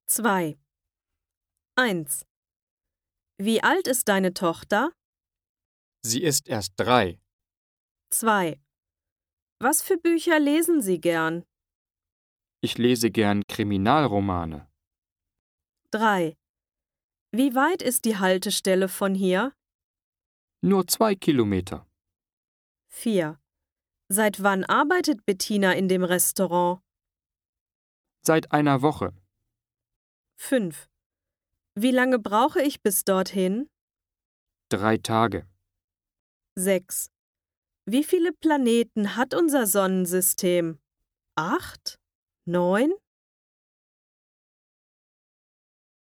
2. 1. Wie alt ist deine Tochter? Sie ist erst 3. 2. Was für Bücher lesen Sie gern? Ich lese gern Kriminalromane. 3. Wie weit ist die Haltestelle von hier? Nur 2 Kilometer. 4. Seit wann arbeitet Bettina in dem Restaurant? Seit einer Woche. 5. Wie lange brauche ich bis dorthin? 3 Tage. 6. Wie viele Planeten hat unser Sonnensystem? 8? 9?